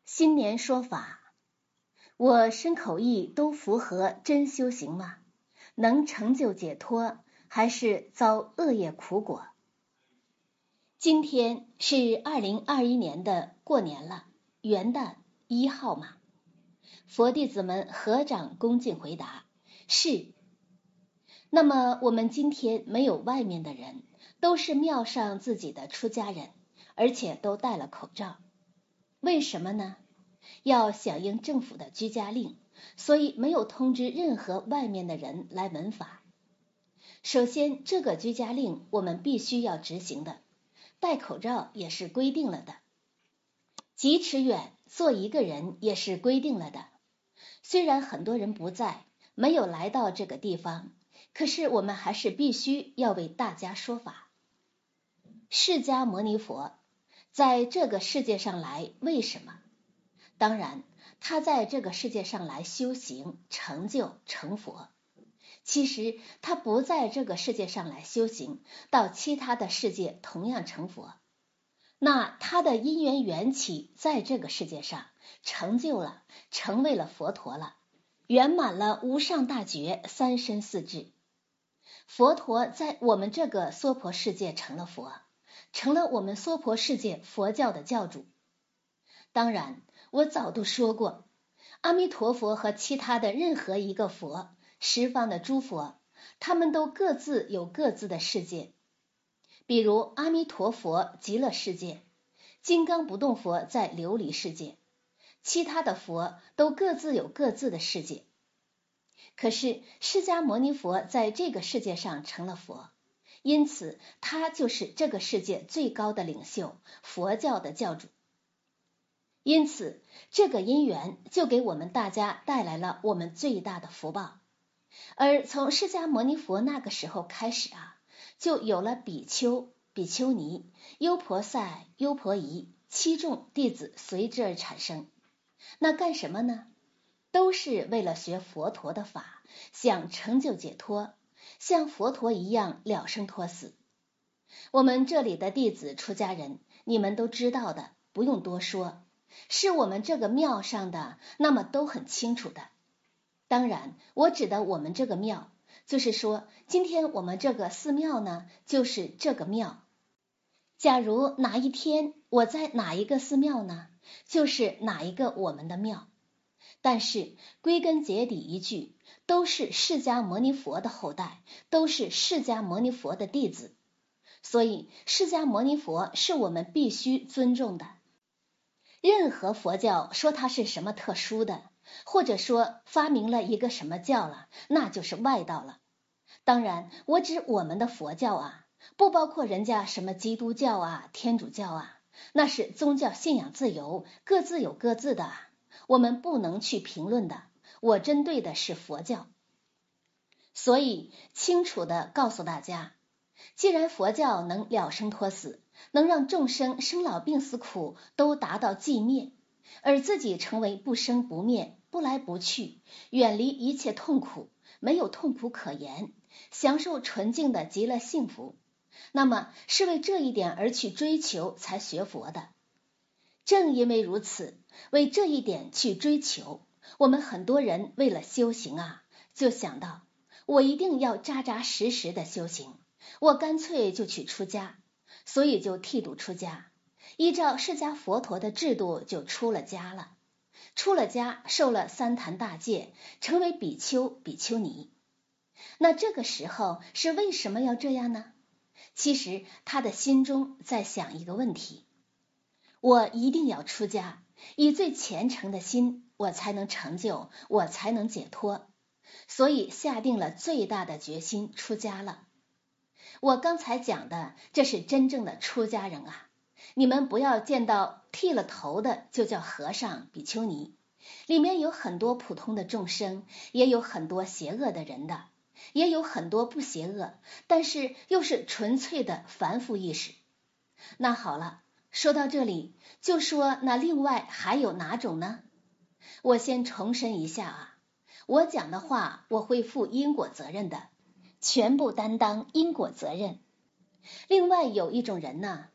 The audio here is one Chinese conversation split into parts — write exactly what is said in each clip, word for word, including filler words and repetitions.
新年说法，我身口意都符合真修行吗？能成就解脱，还是遭恶业苦果？今天是二零二一年的过年了，元旦一号嘛。佛弟子们合掌恭敬回答：是。那么我们今天没有外面的人，都是庙上自己的出家人，而且都戴了口罩。为什么呢？要响应政府的居家令，所以没有通知任何外面的人来闻法。首先，这个居家令我们必须要执行的，戴口罩也是规定了的，几尺远坐一个人也是规定了的。虽然很多人不在，没有来到这个地方，可是我们还是必须要为大家说法。释迦牟尼佛在这个世界上来，为什么？当然，他在这个世界上来修行、成就、成佛。其实他不在这个世界上来修行，到其他的世界同样成佛。那他的因缘缘起在这个世界上成就了，成为了佛陀了，圆满了无上大觉三身四智。佛陀在我们这个娑婆世界成了佛，成了我们娑婆世界佛教的教主。当然，我早都说过，阿弥陀佛和其他的任何一个佛，十方的诸佛，他们都各自有各自的世界。比如阿弥陀佛极乐世界，金刚不动佛在琉璃世界，其他的佛都各自有各自的世界。可是释迦牟尼佛在这个世界上成了佛，因此他就是这个世界最高的领袖，佛教的教主。因此这个因缘就给我们大家带来了我们最大的福报。而从释迦牟尼佛那个时候开始啊，就有了比丘、比丘尼、优婆塞、优婆夷七众弟子随之而产生。那干什么呢？都是为了学佛陀的法，想成就解脱，像佛陀一样了生脱死。我们这里的弟子出家人，你们都知道的，不用多说，是我们这个庙上的，那么都很清楚的。当然，我指的我们这个庙，就是说今天我们这个寺庙呢，就是这个庙。假如哪一天我在哪一个寺庙呢，就是哪一个我们的庙。但是归根结底一句，都是释迦牟尼佛的后代，都是释迦牟尼佛的弟子，所以释迦牟尼佛是我们必须尊重的。任何佛教说它是什么特殊的，或者说发明了一个什么教了，那就是外道了。当然我指我们的佛教啊，不包括人家什么基督教啊、天主教啊，那是宗教信仰自由，各自有各自的啊，我们不能去评论的。我针对的是佛教。所以清楚地告诉大家，既然佛教能了生脱死，能让众生生老病死苦都达到寂灭，而自己成为不生不灭、不来不去，远离一切痛苦，没有痛苦可言，享受纯净的极乐幸福，那么是为这一点而去追求才学佛的。正因为如此，为这一点去追求，我们很多人为了修行啊，就想到我一定要扎扎实实的修行，我干脆就去出家，所以就剃度出家，依照释迦佛陀的制度就出了家了。出了家，受了三坛大戒，成为比丘、比丘尼。那这个时候是为什么要这样呢？其实他的心中在想一个问题，我一定要出家，以最虔诚的心，我才能成就，我才能解脱，所以下定了最大的决心出家了。我刚才讲的，这是真正的出家人啊！你们不要见到剃了头的就叫和尚、比丘尼，里面有很多普通的众生，也有很多邪恶的人的，也有很多不邪恶，但是又是纯粹的凡夫意识。那好了，说到这里，就说那另外还有哪种呢？我先重申一下啊，我讲的话我会负因果责任的，全部担当因果责任。另外有一种人呢，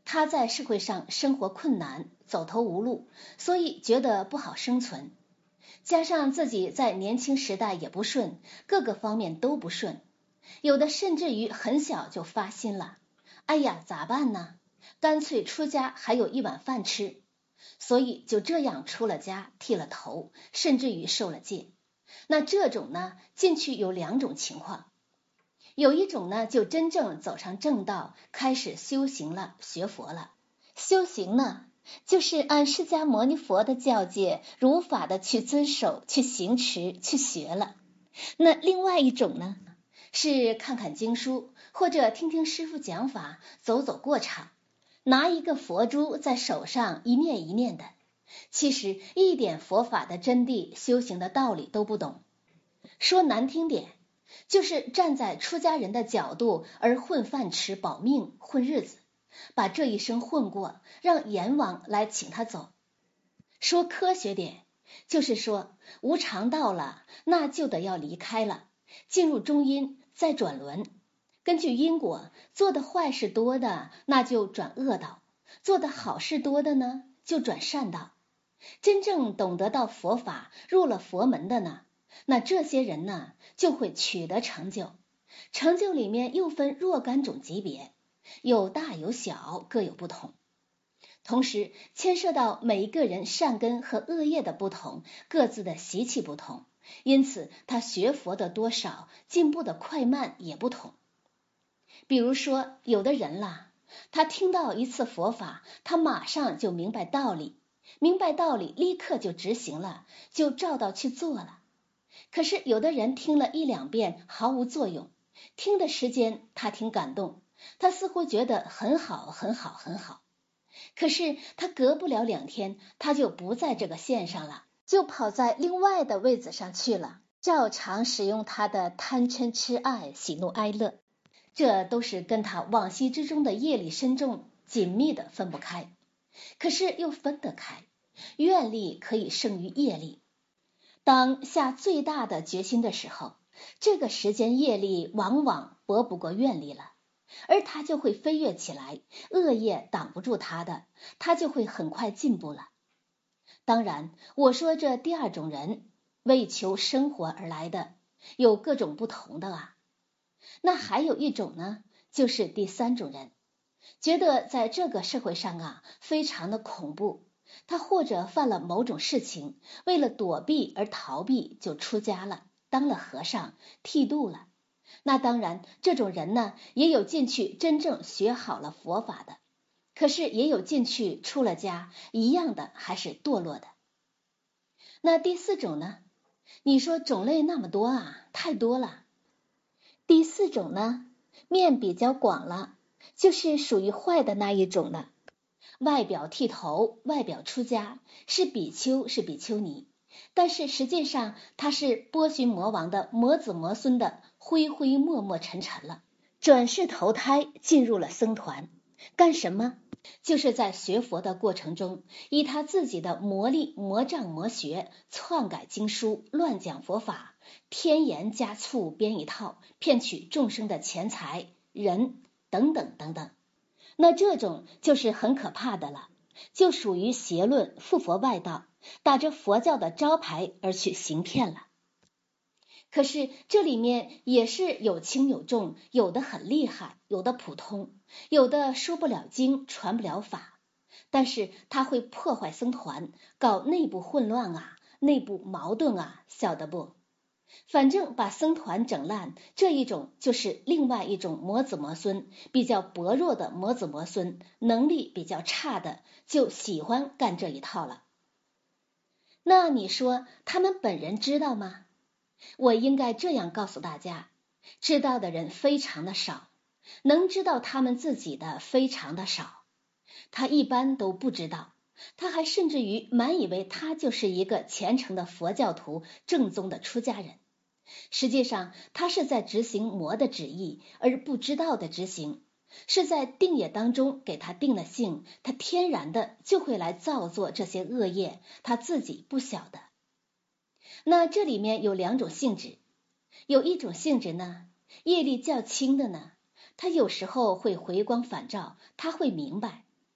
他在社会上生活困难，走投无路，所以觉得不好生存。加上自己在年轻时代也不顺，各个方面都不顺，有的甚至于很小就发心了，哎呀，咋办呢？干脆出家还有一碗饭吃，所以就这样出了家，剃了头，甚至于受了戒。那这种呢，进去有两种情况，有一种呢，就真正走上正道，开始修行了，学佛了。修行呢，就是按释迦牟尼佛的教诫，如法的去遵守、去行持、去学了。那另外一种呢，是看看经书，或者听听师父讲法，走走过场，拿一个佛珠在手上一念一念的，其实一点佛法的真谛、修行的道理都不懂。说难听点，就是站在出家人的角度而混饭吃、保命、混日子，把这一生混过，让阎王来请他走。说科学点，就是说无常到了，那就得要离开了，进入中阴，再转轮。根据因果，做的坏事多的，那就转恶道；做的好事多的呢，就转善道。真正懂得到佛法，入了佛门的呢，那这些人呢，就会取得成就。成就里面又分若干种级别，有大有小，各有不同。同时牵涉到每一个人善根和恶业的不同，各自的习气不同，因此他学佛的多少，进步的快慢也不同。比如说有的人啦，他听到一次佛法，他马上就明白道理，明白道理立刻就执行了，就照道去做了。可是有的人听了一两遍毫无作用，听的时间他挺感动，他似乎觉得很好很好很好，可是他隔不了两天，他就不在这个线上了，就跑在另外的位子上去了，照常使用他的贪嗔痴爱喜怒哀乐，这都是跟他往昔之中的业力深重紧密的分不开。可是又分得开，愿力可以胜于业力。当下最大的决心的时候，这个时间业力往往搏不过愿力了，而他就会飞跃起来，恶业挡不住他的，他就会很快进步了。当然，我说这第二种人，为求生活而来的，有各种不同的啊。那还有一种呢，就是第三种人，觉得在这个社会上啊，非常的恐怖，他或者犯了某种事情，为了躲避而逃避，就出家了，当了和尚，剃度了。那当然，这种人呢，也有进去真正学好了佛法的，可是也有进去出了家，一样的还是堕落的。那第四种呢？你说种类那么多啊，太多了。第四种呢，面比较广了，就是属于坏的那一种了。外表剃头，外表出家，是比丘是比丘尼，但是实际上他是波旬魔王的魔子魔孙的灰灰默默沉沉了，转世投胎进入了僧团。干什么？就是在学佛的过程中，以他自己的魔力魔障魔学，篡改经书，乱讲佛法，添盐加醋编一套，骗取众生的钱财人等等等等。那这种就是很可怕的了，就属于邪论附佛外道，打着佛教的招牌而去行骗了。可是这里面也是有轻有重，有的很厉害，有的普通，有的说不了经，传不了法，但是他会破坏僧团，搞内部混乱啊，内部矛盾啊，晓得不？反正把僧团整烂，这一种就是另外一种魔子魔孙，比较薄弱的魔子魔孙，能力比较差的，就喜欢干这一套了。那你说他们本人知道吗？我应该这样告诉大家，知道的人非常的少，能知道他们自己的非常的少，他一般都不知道，他还甚至于满以为他就是一个虔诚的佛教徒，正宗的出家人。实际上他是在执行魔的旨意，而不知道的执行，是在定业当中给他定了性，他天然的就会来造作这些恶业，他自己不晓得。那这里面有两种性质，有一种性质呢，业力较轻的呢，他有时候会回光返照，他会明白，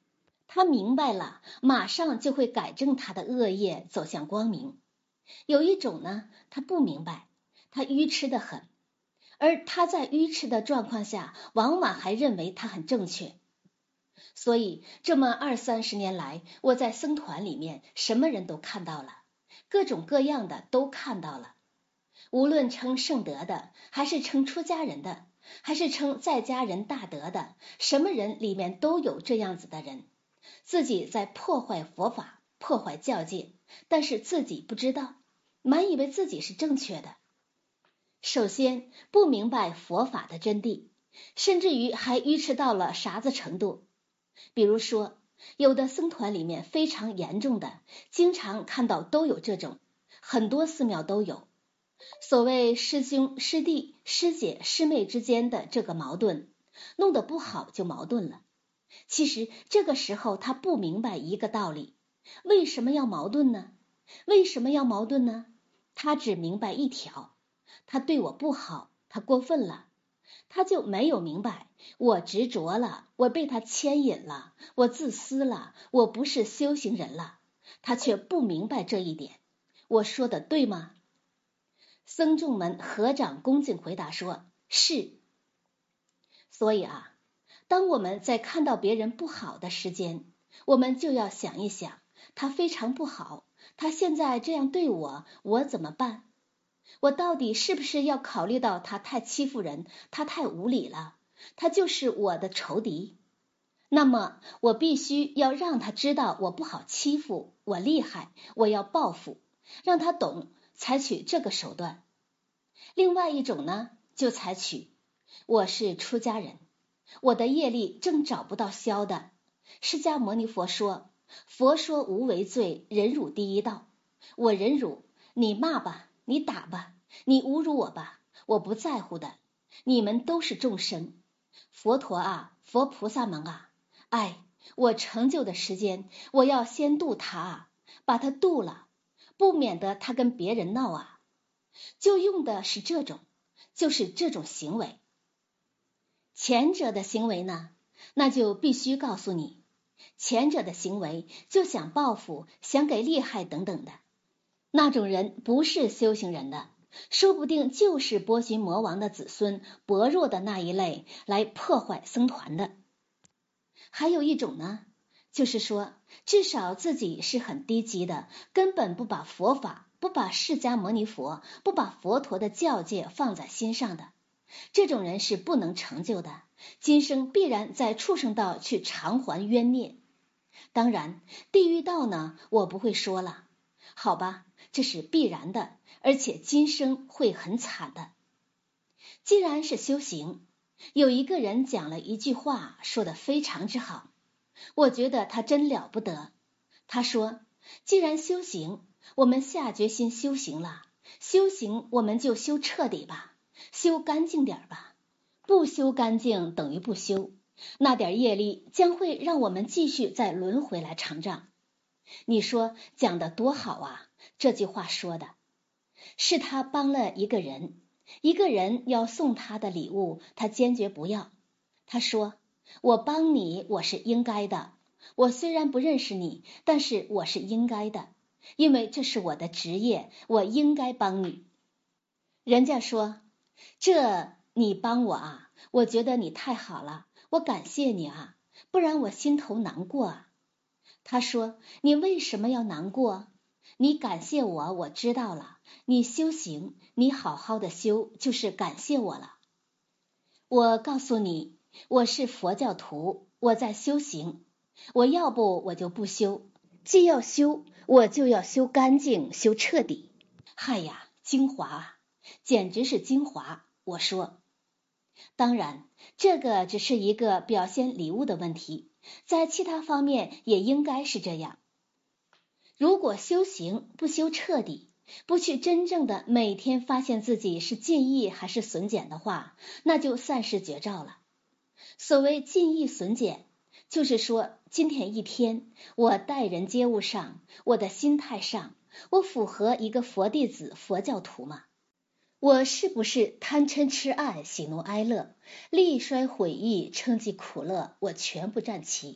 他明白了，马上就会改正他的恶业，走向光明。有一种呢，他不明白，他愚痴得很，而他在愚痴的状况下，往往还认为他很正确。所以这么二三十年来，我在僧团里面什么人都看到了，各种各样的都看到了，无论称圣德的，还是称出家人的，还是称在家人大德的，什么人里面都有这样子的人，自己在破坏佛法，破坏教戒，但是自己不知道，满以为自己是正确的。首先不明白佛法的真谛，甚至于还愚痴到了啥子程度。比如说，有的僧团里面非常严重的，经常看到都有这种，很多寺庙都有。所谓师兄、师弟、师姐、师妹之间的这个矛盾，弄得不好就矛盾了。其实这个时候他不明白一个道理，为什么要矛盾呢？为什么要矛盾呢？他只明白一条，他对我不好，他过分了，他就没有明白，我执着了，我被他牵引了，我自私了，我不是修行人了，他却不明白这一点。我说的对吗？僧众们合掌恭敬回答说，是。所以啊，当我们在看到别人不好的时间，我们就要想一想，他非常不好，他现在这样对我，我怎么办？我到底是不是要考虑到他太欺负人，他太无理了，他就是我的仇敌？那么我必须要让他知道我不好欺负，我厉害，我要报复，让他懂，采取这个手段。另外一种呢，就采取我是出家人，我的业力正找不到消的。释迦牟尼佛说，佛说无为罪，忍辱第一道。我忍辱，你骂吧，你打吧，你侮辱我吧，我不在乎的，你们都是众生。佛陀啊，佛菩萨们啊，哎，我成就的时间，我要先度他啊，把他度了，不免得他跟别人闹啊。就用的是这种，就是这种行为。前者的行为呢，那就必须告诉你，前者的行为就想报复，想给厉害等等的，那种人不是修行人的，说不定就是波旬魔王的子孙，薄弱的那一类，来破坏僧团的。还有一种呢，就是说至少自己是很低级的，根本不把佛法，不把释迦牟尼佛，不把佛陀的教戒放在心上的，这种人是不能成就的，今生必然在畜生道去偿还冤孽。当然地狱道呢，我不会说了，好吧，这是必然的，而且今生会很惨的。既然是修行，有一个人讲了一句话，说得非常之好，我觉得他真了不得。他说，既然修行，我们下决心修行了，修行我们就修彻底吧，修干净点吧，不修干净等于不修，那点业力将会让我们继续再轮回来偿账。你说讲得多好啊，这句话说的是他帮了一个人，一个人要送他的礼物，他坚决不要。他说，我帮你我是应该的，我虽然不认识你，但是我是应该的，因为这是我的职业，我应该帮你。人家说，这你帮我啊，我觉得你太好了，我感谢你啊，不然我心头难过啊。他说，你为什么要难过？你感谢我，我知道了，你修行，你好好的修，就是感谢我了。我告诉你，我是佛教徒，我在修行，我要不我就不修，既要修，我就要修干净，修彻底。嗨呀，精华啊，简直是精华。我说，当然这个只是一个表现礼物的问题，在其他方面也应该是这样。如果修行不修彻底，不去真正的每天发现自己是进益还是损减的话，那就散失绝招了。所谓进益损减，就是说今天一天我待人接物上，我的心态上，我符合一个佛弟子佛教徒吗？我是不是贪嗔痴爱喜怒哀乐，利衰毁益称疾苦乐，我全部占齐？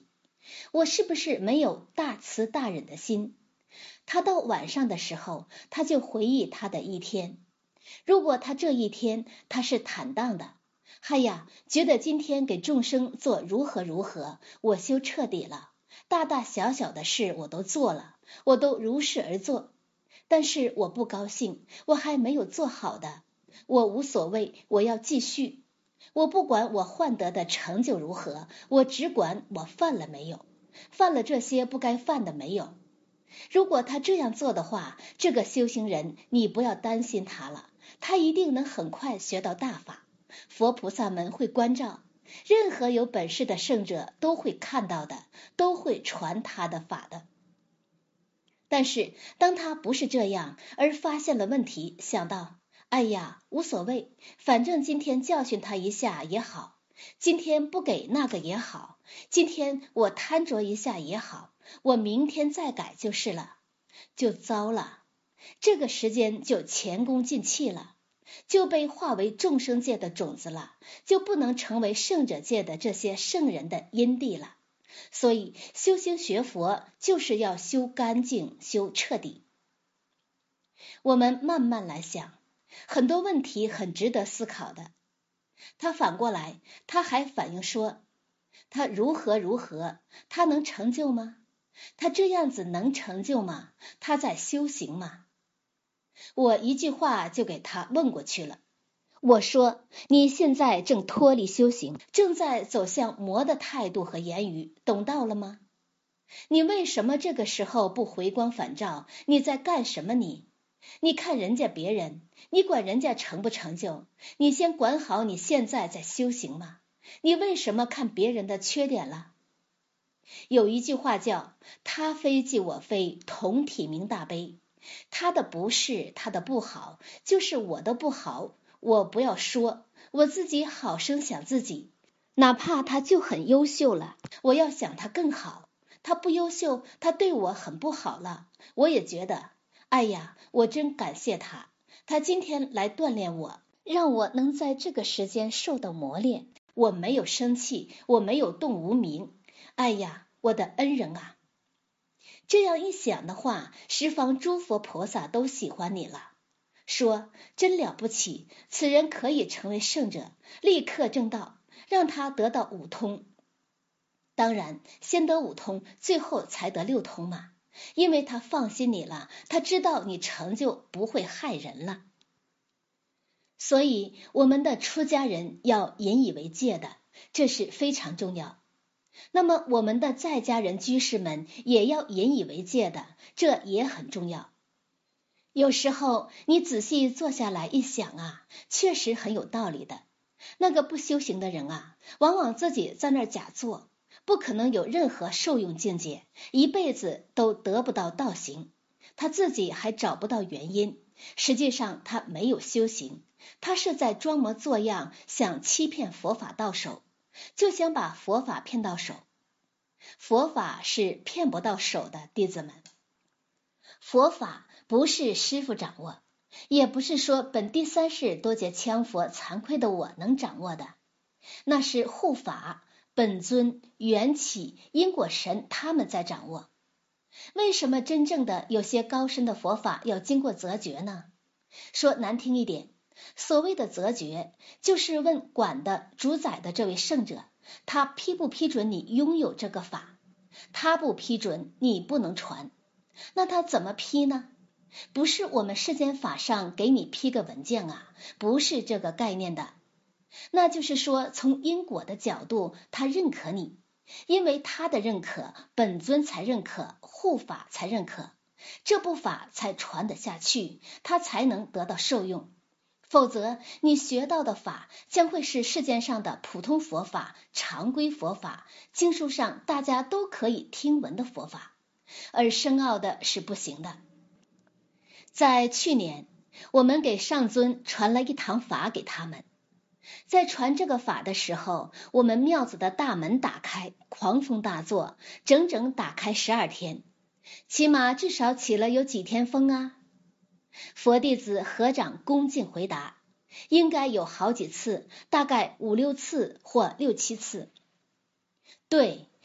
我是不是没有大慈大忍的心？他到晚上的时候，他就回忆他的一天。如果他这一天他是坦荡的，哎呀，觉得今天给众生做如何如何，我修彻底了，大大小小的事我都做了，我都如是而做。但是我不高兴，我还没有做好的，我无所谓，我要继续。我不管我换得的成就如何，我只管我犯了没有，犯了这些不该犯的没有。如果他这样做的话，这个修行人你不要担心他了，他一定能很快学到大法，佛菩萨们会关照，任何有本事的圣者都会看到的，都会传他的法的。但是当他不是这样，而发现了问题，想到哎呀无所谓，反正今天教训他一下也好，今天不给那个也好，今天我贪着一下也好，我明天再改就是了，就糟了，这个时间就前功尽弃了，就被化为众生界的种子了，就不能成为圣者界的这些圣人的因地了。所以修行学佛就是要修干净，修彻底。我们慢慢来想，很多问题很值得思考的。他反过来，他还反映说，他如何如何，他能成就吗？他这样子能成就吗？他在修行吗？我一句话就给他问过去了。我说，你现在正脱离修行，正在走向魔的态度和言语，懂到了吗？你为什么这个时候不回光返照？你在干什么你？你看人家别人，你管人家成不成就？你先管好你现在在修行吗？你为什么看别人的缺点了？有一句话叫他非即我非，同体明大悲。他的不是，他的不好，就是我的不好，我不要说，我自己好生想自己，哪怕他就很优秀了，我要想他更好。他不优秀，他对我很不好了，我也觉得哎呀，我真感谢他，他今天来锻炼我，让我能在这个时间受到磨练，我没有生气，我没有动无名，哎呀，我的恩人啊。这样一想的话，十方诸佛菩萨都喜欢你了，说真了不起，此人可以成为圣者，立刻证道，让他得到五通。当然先得五通，最后才得六通嘛，因为他放心你了，他知道你成就不会害人了。所以我们的出家人要引以为戒的，这是非常重要。那么我们的在家人居士们也要引以为戒的，这也很重要。有时候你仔细坐下来一想啊，确实很有道理的。那个不修行的人啊，往往自己在那儿假做，不可能有任何受用境界，一辈子都得不到道行，他自己还找不到原因，实际上他没有修行，他是在装模作样，想欺骗佛法到手，就想把佛法骗到手。佛法是骗不到手的，弟子们。佛法不是师父掌握，也不是说本第三世多劫羌佛惭愧的我能掌握的，那是护法、本尊、缘起、因果神他们在掌握。为什么真正的有些高深的佛法要经过择觉呢？说难听一点，所谓的择觉，就是问管的主宰的这位圣者，他批不批准你拥有这个法，他不批准你不能传。那他怎么批呢？不是我们世间法上给你批个文件啊，不是这个概念的。那就是说从因果的角度他认可你，因为他的认可，本尊才认可，护法才认可，这部法才传得下去，他才能得到受用。否则你学到的法将会是世间上的普通佛法、常规佛法，经书上大家都可以听闻的佛法，而深奥的是不行的。在去年我们给上尊传了一堂法给他们，在传这个法的时候，我们庙子的大门打开，狂风大作，整整打开十二天，起码至少起了有几天风啊。佛弟子合掌恭敬回答，应该有好几次，大概五六次或六七次。对，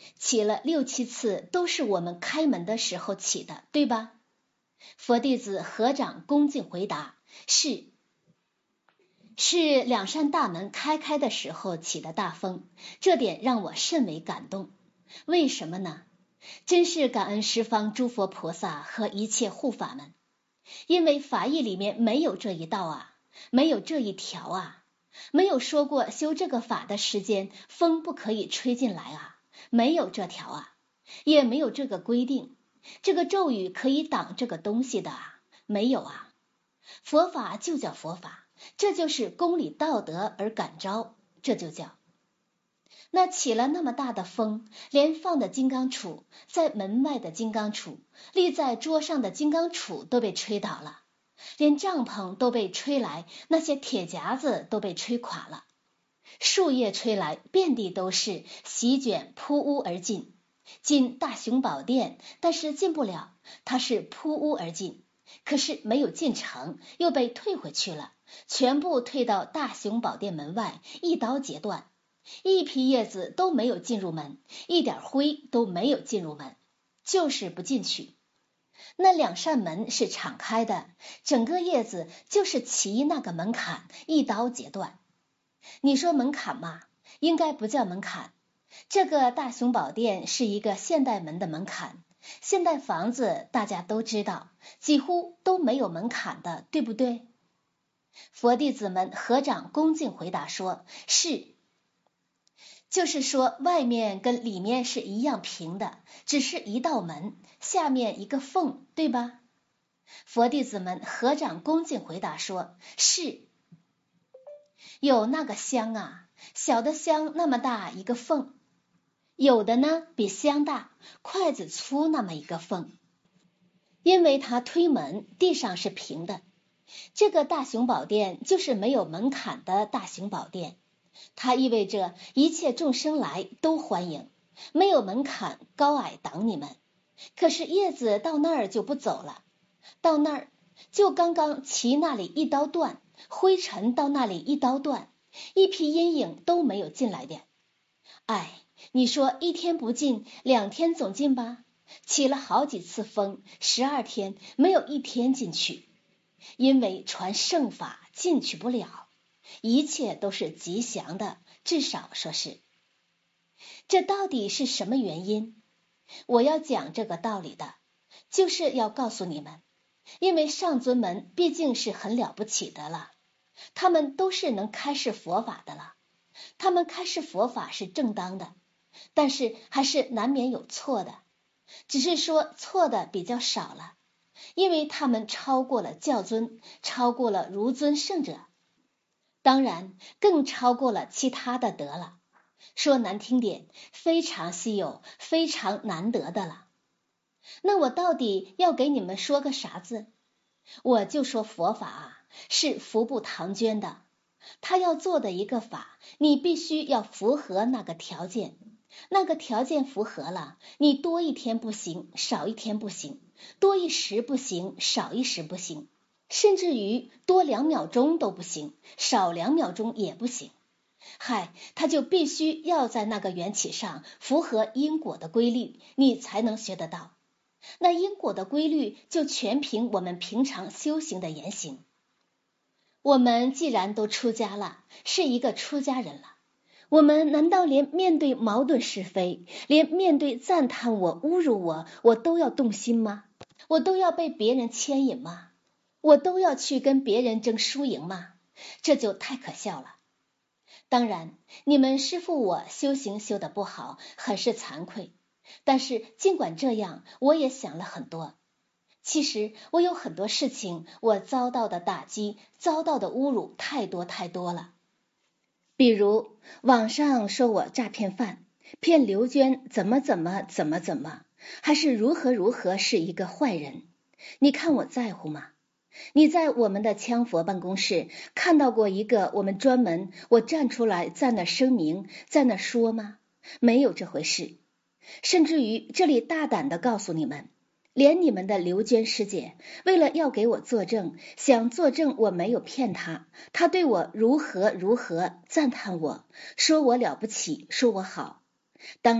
起了六七次都是我们开门的时候起的，对吧？佛弟子合掌恭敬回答，是。是两扇大门开开的时候起的大风，这点让我甚为感动。为什么呢？真是感恩十方诸佛菩萨和一切护法们，因为法义里面没有这一道啊，没有这一条啊，没有说过修这个法的时间风不可以吹进来啊，没有这条啊，也没有这个规定，这个咒语可以挡这个东西的啊，没有啊。佛法就叫佛法，这就是公理道德而感召，这就叫。那起了那么大的风，连放的金刚杵，在门外的金刚杵，立在桌上的金刚杵都被吹倒了，连帐篷都被吹来，那些铁夹子都被吹垮了，树叶吹来，遍地都是，席卷扑屋而进。进大雄宝殿，但是进不了，它是扑屋而进，可是没有进城，又被退回去了，全部退到大雄宝殿门外，一刀截断，一批叶子都没有进入门，一点灰都没有进入门，就是不进去。那两扇门是敞开的，整个叶子就是骑那个门槛，一刀截断。你说门槛吗？应该不叫门槛。这个大雄宝殿是一个现代门的门槛，现代房子大家都知道，几乎都没有门槛的，对不对？佛弟子们合掌恭敬回答说，是。就是说外面跟里面是一样平的，只是一道门，下面一个缝，对吧？佛弟子们合掌恭敬回答说，是。有那个香啊，小的香那么大一个缝，有的呢比香大，筷子粗那么一个缝。因为它推门，地上是平的。这个大雄宝殿就是没有门槛的大雄宝殿，它意味着一切众生来都欢迎，没有门槛高矮挡你们。可是叶子到那儿就不走了，到那儿就刚刚骑那里一刀断，灰尘到那里一刀断，一批阴影都没有进来点。哎，你说一天不进，两天总进吧？起了好几次风，十二天没有一天进去，因为传圣法进去不了，一切都是吉祥的，至少说是。这到底是什么原因？我要讲这个道理的，就是要告诉你们，因为上尊们毕竟是很了不起的了，他们都是能开示佛法的了，他们开示佛法是正当的，但是还是难免有错的，只是说错的比较少了，因为他们超过了教尊，超过了如尊圣者，当然更超过了其他的德了，说难听点，非常稀有，非常难得的了。那我到底要给你们说个啥字？我就说佛法啊，是福不唐捐的，他要做的一个法，你必须要符合那个条件，那个条件符合了，你多一天不行，少一天不行，多一时不行，少一时不行，甚至于多两秒钟都不行，少两秒钟也不行。嗨，他就必须要在那个缘起上符合因果的规律，你才能学得到。那因果的规律就全凭我们平常修行的言行。我们既然都出家了，是一个出家人了，我们难道连面对矛盾是非，连面对赞叹我、侮辱我，我都要动心吗？我都要被别人牵引吗？我都要去跟别人争输赢吗？这就太可笑了。当然，你们师父我修行修得不好，很是惭愧。但是尽管这样，我也想了很多。其实我有很多事情，我遭到的打击，遭到的侮辱太多太多了。比如网上说我诈骗犯，骗刘娟怎么怎么怎么怎么，还是如何如何是一个坏人。你看我在乎吗？你在我们的羌佛办公室看到过一个我们专门我站出来在那声明，在那说吗？没有这回事。甚至于这里大胆地告诉你们，连你们的刘娟师姐为了要给我作证，想作证我没有骗她，她对我如何如何赞叹我，说我了不起，说我好。当然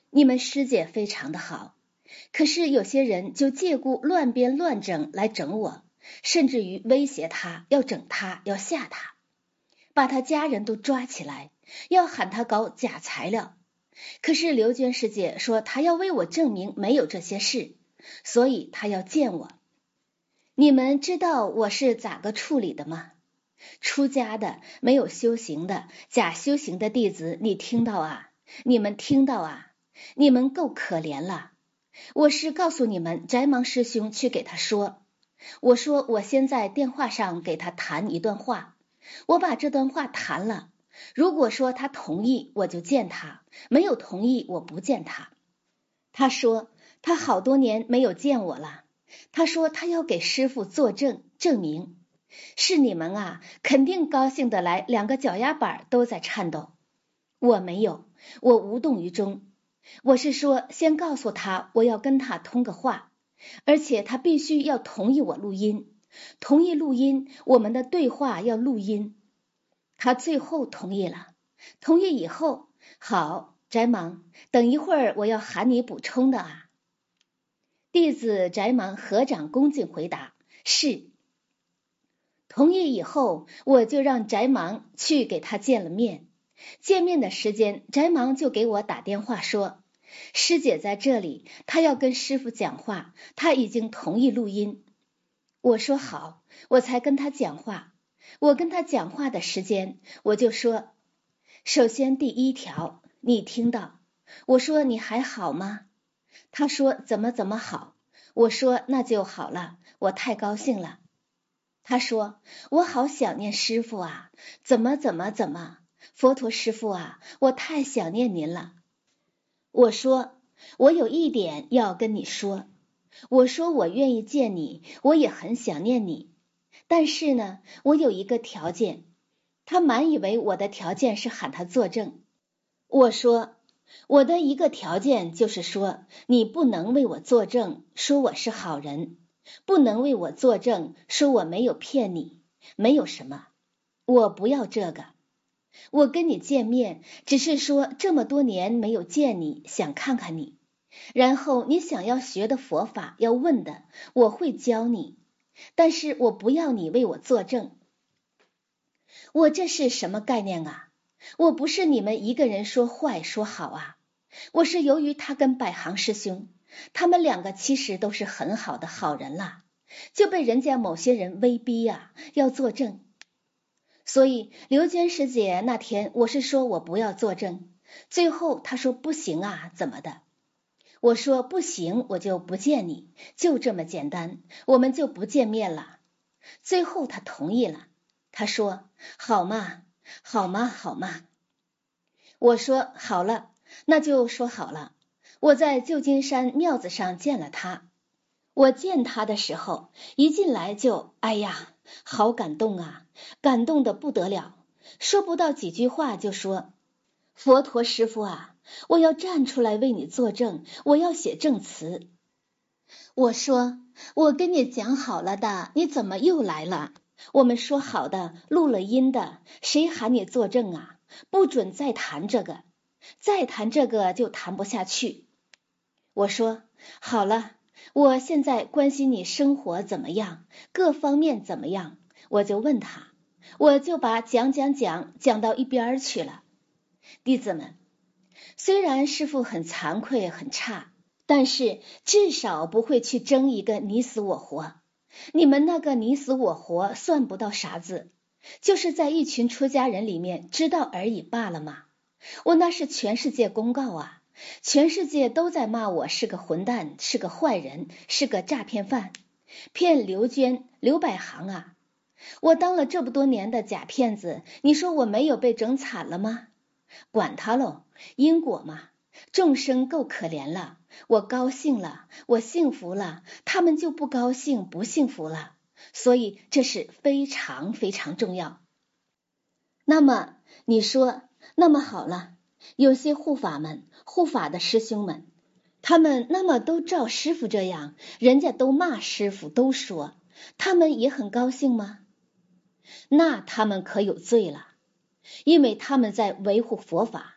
你们师姐非常的好，可是有些人就借故乱编乱整来整我，甚至于威胁他，要整他，要吓他，把他家人都抓起来，要喊他搞假材料。可是刘娟师姐说她要为我证明没有这些事，所以她要见我。你们知道我是咋个处理的吗？出家的、没有修行的、假修行的弟子，你听到啊？你们听到啊？你们够可怜了。我是告诉你们，翟芒师兄去给他说，我说我先在电话上给他谈一段话，我把这段话谈了，如果说他同意，我就见他，没有同意，我不见他。他说他好多年没有见我了，他说他要给师父作证证明。是你们啊，肯定高兴的来，两个脚丫板都在颤抖。我没有，我无动于衷。我是说先告诉他我要跟他通个话，而且他必须要同意我录音，同意录音，我们的对话要录音。他最后同意了，同意以后，好，翟芒，等一会儿我要喊你补充的啊。弟子翟芒合掌恭敬回答，是。同意以后，我就让翟芒去给他见了面。见面的时间，翟芒就给我打电话说，师姐在这里，她要跟师父讲话，她已经同意录音。我说好，我才跟他讲话。我跟他讲话的时间，我就说，首先第一条，你听到？我说你还好吗？他说怎么怎么好？我说那就好了，我太高兴了。他说我好想念师父啊，怎么怎么怎么，佛陀师父啊，我太想念您了。我说我有一点要跟你说，我说我愿意见你，我也很想念你，但是呢，我有一个条件。他满以为我的条件是喊他作证。我说我的一个条件就是说，你不能为我作证说我是好人，不能为我作证说我没有骗你，没有什么，我不要这个。我跟你见面只是说这么多年没有见你，想看看你，然后你想要学的佛法要问的，我会教你，但是我不要你为我作证。我这是什么概念啊？我不是你们一个人说坏说好啊，我是由于他跟百行师兄，他们两个其实都是很好的好人啦，就被人家某些人威逼啊，要作证。所以刘娟师姐那天我是说我不要作证，最后她说不行啊，怎么的？我说不行，我就不见你，就这么简单，我们就不见面了。最后她同意了，她说好嘛，好嘛，好嘛。我说好了，那就说好了。我在旧金山庙子上见了他，我见他的时候，一进来就，哎呀，好感动啊，感动得不得了，说不到几句话就说，佛陀师父啊，我要站出来为你作证，我要写证词。我说我跟你讲好了的，你怎么又来了？我们说好的，录了音的，谁喊你作证啊？不准再谈这个，再谈这个就谈不下去。我说好了，我现在关心你生活怎么样，各方面怎么样，我就问他，我就把讲讲讲讲到一边去了。弟子们，虽然师父很惭愧很差，但是至少不会去争一个你死我活。你们那个你死我活算不到啥子，就是在一群出家人里面知道而已罢了嘛。我那是全世界公告啊，全世界都在骂我是个混蛋，是个坏人，是个诈骗犯，骗刘娟刘百行啊。我当了这么多年的假骗子，你说我没有被整惨了吗？管他喽，因果嘛，众生够可怜了，我高兴了，我幸福了，他们就不高兴不幸福了，所以这是非常非常重要。那么你说，那么好了，有些护法们护法的师兄们，他们那么都照师父这样，人家都骂师父都说，他们也很高兴吗？那他们可有罪了，因为他们在维护佛法。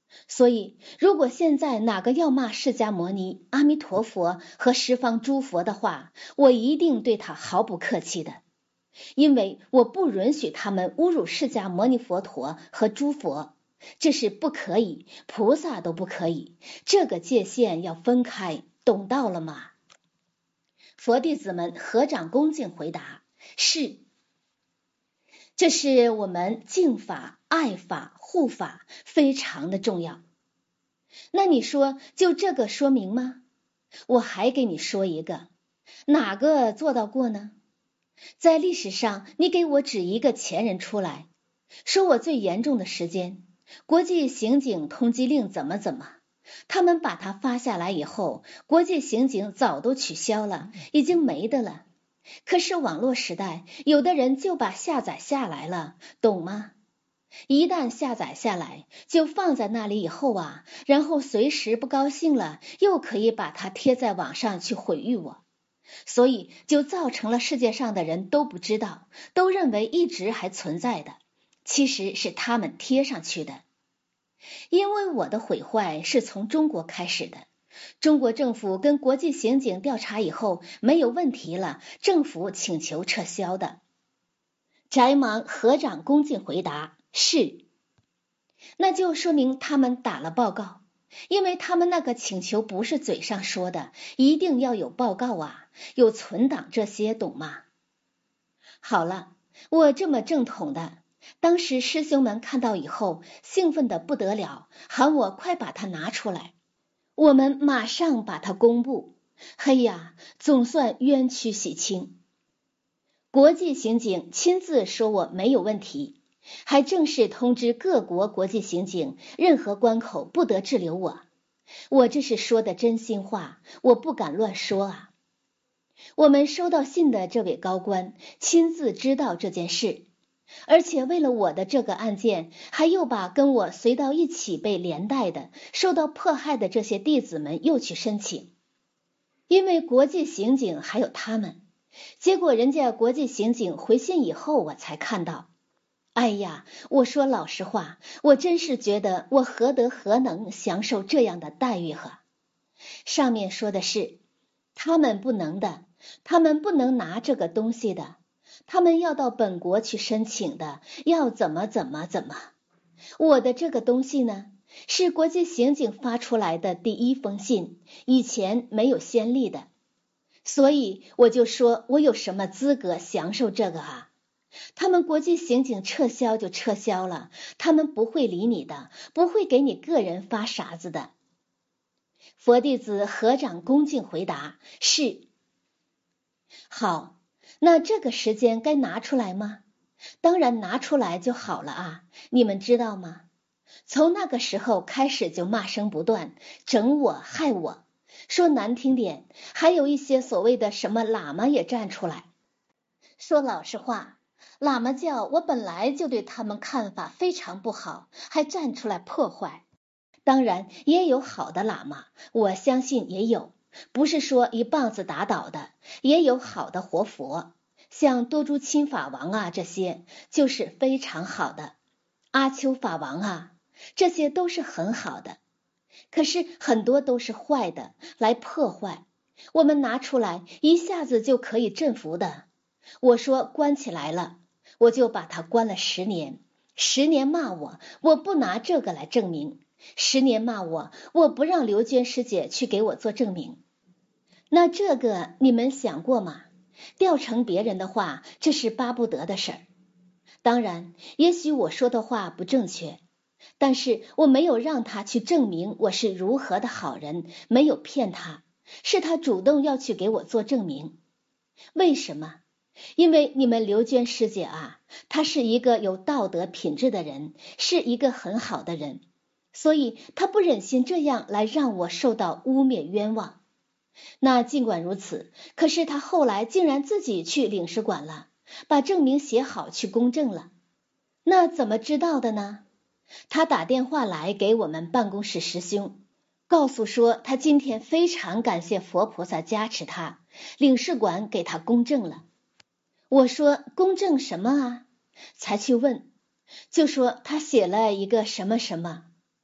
所以如果现在哪个要骂释迦牟尼、阿弥陀佛和十方诸佛的话，我一定对他毫不客气的，因为我不允许他们侮辱释迦牟尼佛陀和诸佛，这是不可以，菩萨都不可以，这个界限要分开，懂到了吗？佛弟子们合掌恭敬回答，是。这是我们敬法、爱法、护法非常的重要。那你说就这个说明吗？我还给你说一个，哪个做到过呢？在历史上，你给我指一个前人出来，说我最严重的时间，国际刑警通缉令怎么怎么，他们把它发下来以后，国际刑警早都取消了，已经没的了。可是网络时代，有的人就把下载下来了，懂吗？一旦下载下来，就放在那里以后啊，然后随时不高兴了，又可以把它贴在网上去毁誉我。所以就造成了世界上的人都不知道，都认为一直还存在的，其实是他们贴上去的。因为我的毁坏是从中国开始的，中国政府跟国际刑警调查以后没有问题了，政府请求撤销的。翟芒合掌恭敬回答，是。那就说明他们打了报告，因为他们那个请求不是嘴上说的，一定要有报告啊，有存档这些，懂吗？好了，我这么正统的，当时师兄们看到以后兴奋得不得了，喊我快把它拿出来，我们马上把它公布。嘿呀，总算冤屈洗清。国际刑警亲自说我没有问题，还正式通知各国国际刑警，任何关口不得滞留我。我这是说的真心话，我不敢乱说啊。我们收到信的这位高官亲自知道这件事，而且为了我的这个案件，还又把跟我随到一起被连带的、受到迫害的这些弟子们又去申请。因为国际刑警还有他们，结果人家国际刑警回信以后我才看到。哎呀，我说老实话，我真是觉得我何德何能享受这样的待遇呵。上面说的是他们不能的，他们不能拿这个东西的，他们要到本国去申请的，要怎么怎么怎么。我的这个东西呢，是国际刑警发出来的第一封信，以前没有先例的，所以我就说我有什么资格享受这个啊？他们国际刑警撤销就撤销了，他们不会理你的，不会给你个人发啥子的。佛弟子合掌恭敬回答，是。好，那这个时间该拿出来吗？当然拿出来就好了啊，你们知道吗？从那个时候开始就骂声不断，整我害我，说难听点，还有一些所谓的什么喇嘛也站出来。说老实话，喇嘛教我本来就对他们看法非常不好，还站出来破坏。当然也有好的喇嘛，我相信也有，不是说一棒子打倒的，也有好的活佛，像多珠钦法王啊，这些就是非常好的，阿丘法王啊，这些都是很好的。可是很多都是坏的，来破坏，我们拿出来一下子就可以征服的。我说关起来了，我就把他关了十年，十年骂我，我不拿这个来证明，十年骂我，我不让刘娟师姐去给我做证明。那这个你们想过吗？调成别人的话，这是巴不得的事儿。当然，也许我说的话不正确，但是我没有让他去证明我是如何的好人，没有骗他，是他主动要去给我做证明。为什么？因为你们刘娟师姐啊，她是一个有道德品质的人，是一个很好的人，所以她不忍心这样来让我受到污蔑冤枉。那尽管如此，可是她后来竟然自己去领事馆了，把证明写好去公证了。那怎么知道的呢？她打电话来给我们办公室师兄，告诉说她今天非常感谢佛菩萨加持她，领事馆给她公证了。我说公证什么啊？才去问，就说他写了一个什么什么，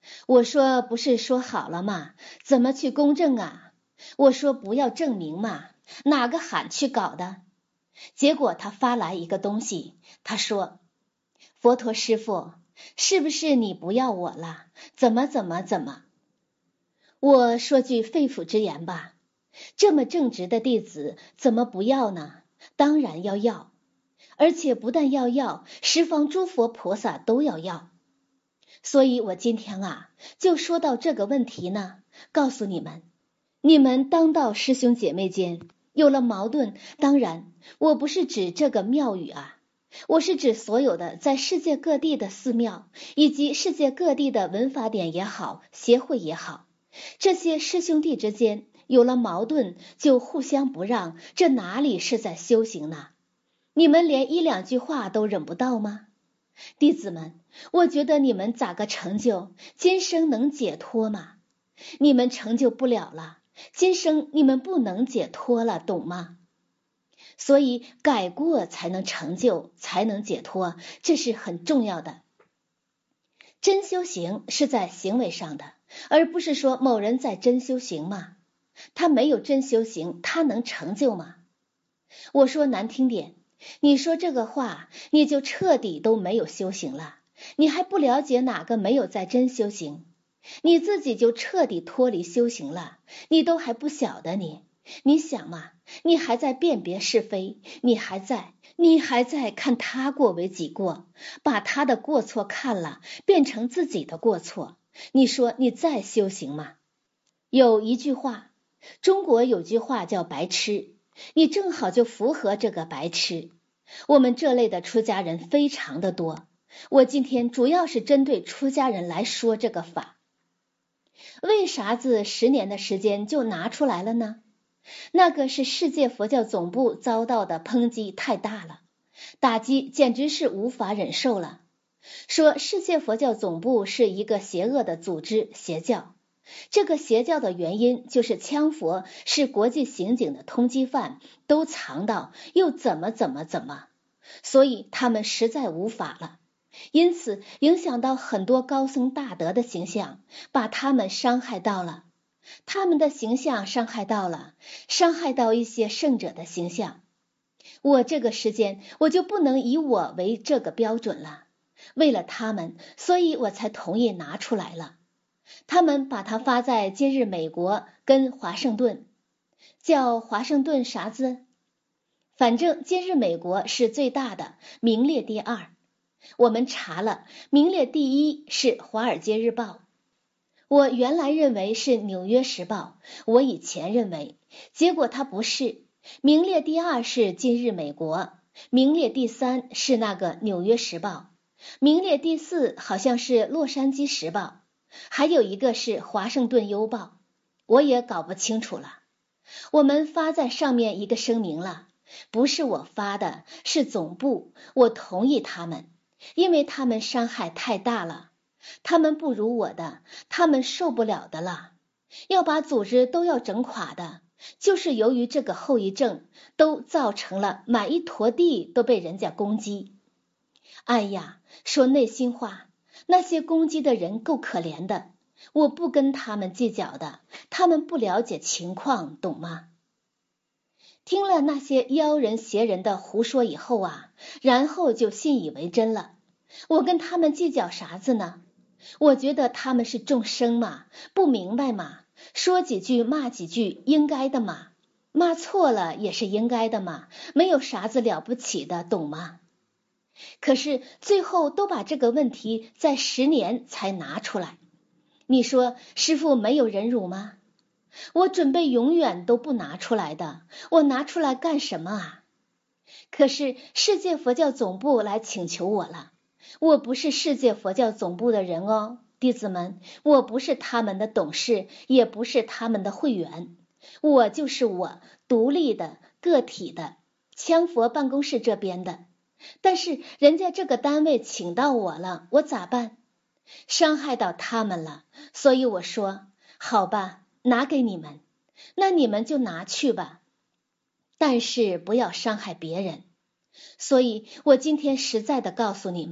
我说不是说好了吗？怎么去公证啊？我说不要证明嘛，哪个喊去搞的？结果他发来一个东西，他说：佛陀师父，是不是你不要我了？怎么怎么怎么？我说句肺腑之言吧，这么正直的弟子怎么不要呢？当然要要，而且不但要要，十方诸佛菩萨都要要。所以我今天啊，就说到这个问题呢，告诉你们，你们当道师兄姐妹间有了矛盾，当然我不是指这个庙宇啊，我是指所有的在世界各地的寺庙，以及世界各地的文法典也好，协会也好，这些师兄弟之间有了矛盾就互相不让，这哪里是在修行呢？你们连一两句话都忍不到吗？弟子们，我觉得你们咋个成就，今生能解脱吗？你们成就不了了，今生你们不能解脱了，懂吗？所以改过才能成就，才能解脱，这是很重要的。真修行是在行为上的，而不是说某人在真修行嘛。他没有真修行，他能成就吗？我说难听点，你说这个话，你就彻底都没有修行了，你还不了解哪个没有在真修行，你自己就彻底脱离修行了，你都还不晓得你。你想嘛，你还在辨别是非，你还在你还在看他过为己过，把他的过错看了变成自己的过错，你说你在修行吗？有一句话，中国有句话叫白痴，你正好就符合这个白痴。我们这类的出家人非常的多，我今天主要是针对出家人来说这个法。为啥子十年的时间就拿出来了呢？那个是世界佛教总部遭到的抨击太大了，打击简直是无法忍受了。说世界佛教总部是一个邪恶的组织邪教，这个邪教的原因就是羌佛是国际刑警的通缉犯，都藏到又怎么怎么怎么，所以他们实在无法了，因此影响到很多高僧大德的形象，把他们伤害到了，他们的形象伤害到了，伤害到一些圣者的形象。我这个时间我就不能以我为这个标准了，为了他们，所以我才同意拿出来了。他们把它发在今日美国跟华盛顿，叫华盛顿啥字？反正今日美国是最大的，名列第二。我们查了，名列第一是华尔街日报。我原来认为是纽约时报，我以前认为，结果它不是。名列第二是今日美国，名列第三是那个纽约时报，名列第四好像是洛杉矶时报，还有一个是华盛顿邮报，我也搞不清楚了。我们发在上面一个声明了，不是我发的，是总部，我同意他们，因为他们伤害太大了，他们不如我的，他们受不了的了，要把组织都要整垮的，就是由于这个后遗症，都造成了满一坨地都被人家攻击。哎呀，说内心话，那些攻击的人够可怜的，我不跟他们计较的，他们不了解情况，懂吗？听了那些妖人邪人的胡说以后啊，然后就信以为真了。我跟他们计较啥子呢？我觉得他们是众生嘛，不明白嘛，说几句骂几句应该的嘛，骂错了也是应该的嘛，没有啥子了不起的，懂吗？可是最后都把这个问题在十年才拿出来，你说师父没有忍辱吗？我准备永远都不拿出来的，我拿出来干什么啊？可是世界佛教总部来请求我了，我不是世界佛教总部的人哦，弟子们，我不是他们的董事，也不是他们的会员，我就是我，独立的个体的羌佛办公室这边的。但是人家这个单位请到我了，我咋办？伤害到他们了，所以我说好吧，拿给你们，那你们就拿去吧，但是不要伤害别人。所以我今天实在的告诉你们，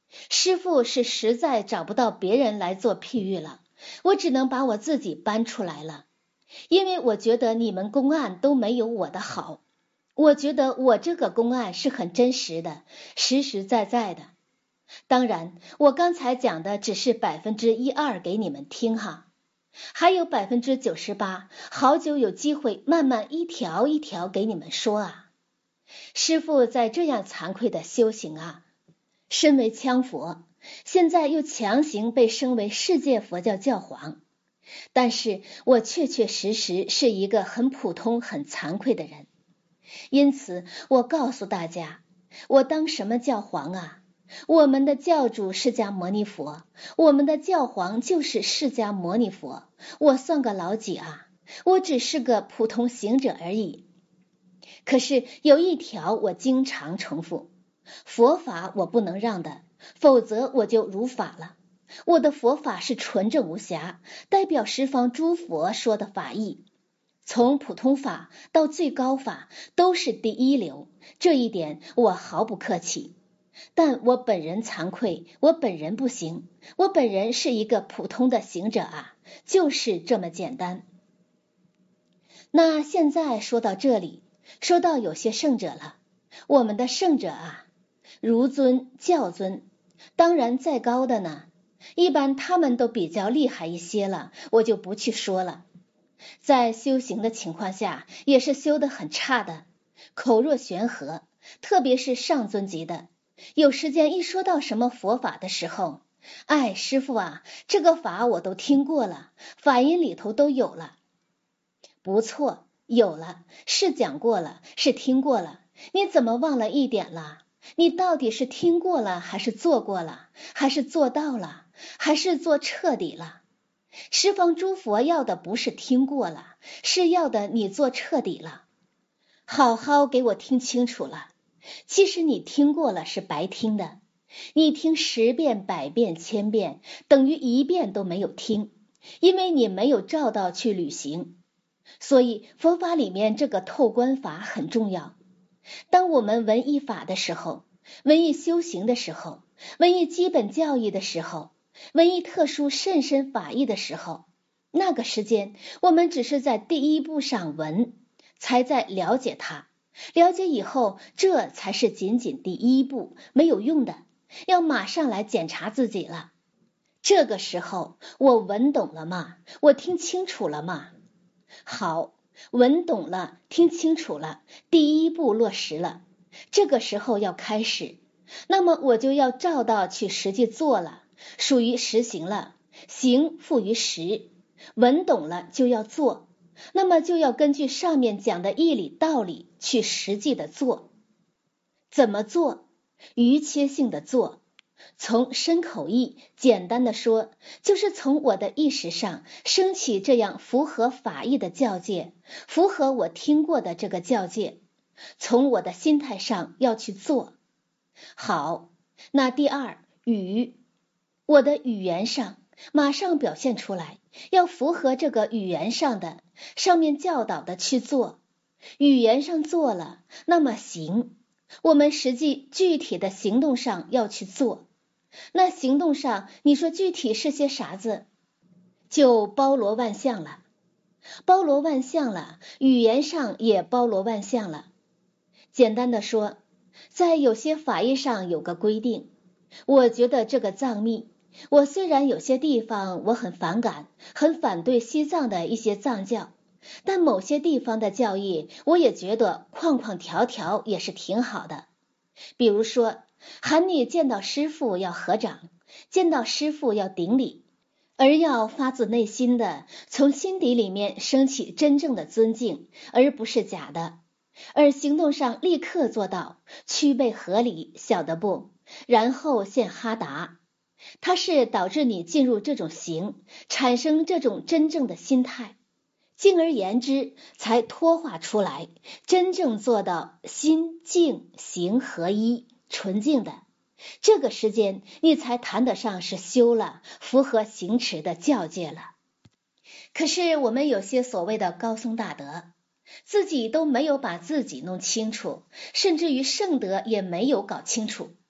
师父是实在找不到别人来做譬喻了，我只能把我自己搬出来了，因为我觉得你们公案都没有我的好，我觉得我这个公案是很真实的，实实在在的。当然，我刚才讲的只是百分之一二给你们听哈，还有百分之九十八，好久有机会慢慢一条一条给你们说啊。师父在这样惭愧的修行啊，身为羌佛，现在又强行被升为世界佛教教皇，但是我确确实实是一个很普通很惭愧的人，因此我告诉大家，我当什么教皇啊？我们的教主释迦牟尼佛，我们的教皇就是释迦牟尼佛，我算个老几啊？我只是个普通行者而已。可是有一条我经常重复，佛法我不能让的，否则我就如法了。我的佛法是纯正无瑕，代表十方诸佛说的法义，从普通法到最高法都是第一流，这一点我毫不客气。但我本人惭愧，我本人不行，我本人是一个普通的行者啊，就是这么简单。那现在说到这里，说到有些圣者了，我们的圣者啊，如尊、教尊，当然再高的呢，一般他们都比较厉害一些了，我就不去说了。在修行的情况下，也是修得很差的，口若悬河，特别是上尊级的，有时间一说到什么佛法的时候，哎，师父啊，这个法我都听过了，法音里头都有了。不错，有了，是讲过了，是听过了，你怎么忘了一点了？你到底是听过了，还是做过了，还是做到了，还是做彻底了？十方诸佛要的不是听过了，是要的你做彻底了。好好给我听清楚了，其实你听过了是白听的，你听十遍百遍千遍，等于一遍都没有听，因为你没有照到去履行。所以佛法里面这个透观法很重要。当我们闻一法的时候，闻一修行的时候，闻一基本教义的时候，闻一特殊甚深法义的时候，那个时间我们只是在第一步上闻，才在了解它，了解以后，这才是仅仅第一步，没有用的，要马上来检查自己了。这个时候我闻懂了吗？我听清楚了吗？好，闻懂了，听清楚了，第一步落实了，这个时候要开始，那么我就要照到去实际做了，属于实行了，行付于实，闻懂了就要做，那么就要根据上面讲的义理道理去实际的做。怎么做？余切性的做。从身口意简单的说，就是从我的意识上升起这样符合法义的教戒，符合我听过的这个教戒，从我的心态上要去做。好，那第二，语，我的语言上马上表现出来，要符合这个语言上的上面教导的去做。语言上做了，那么行，我们实际具体的行动上要去做。那行动上你说具体是些啥子？就包罗万象了，包罗万象了，语言上也包罗万象了。简单的说，在有些法义上有个规定，我觉得这个藏密，我虽然有些地方我很反感，很反对西藏的一些藏教，但某些地方的教义我也觉得框框条条也是挺好的。比如说喊你见到师父要合掌，见到师父要顶礼，而要发自内心的从心底里面升起真正的尊敬，而不是假的，而行动上立刻做到屈背合理，晓得不？然后现哈达，它是导致你进入这种行，产生这种真正的心态，进而言之才脱化出来，真正做到心静行合一，纯净的，这个时间你才谈得上是修了，符合行持的教戒了。可是我们有些所谓的高僧大德，自己都没有把自己弄清楚，甚至于圣德也没有搞清楚，